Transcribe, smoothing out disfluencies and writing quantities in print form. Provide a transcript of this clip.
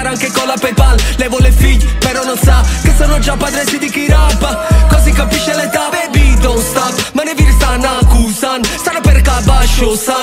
anche con la PayPal. Levo le figlie, però non sa che sono già padre si di chi rappa. Così capisce l'età, baby don't stop. Ma ne viri stanno accusando, stanno per cabascio san.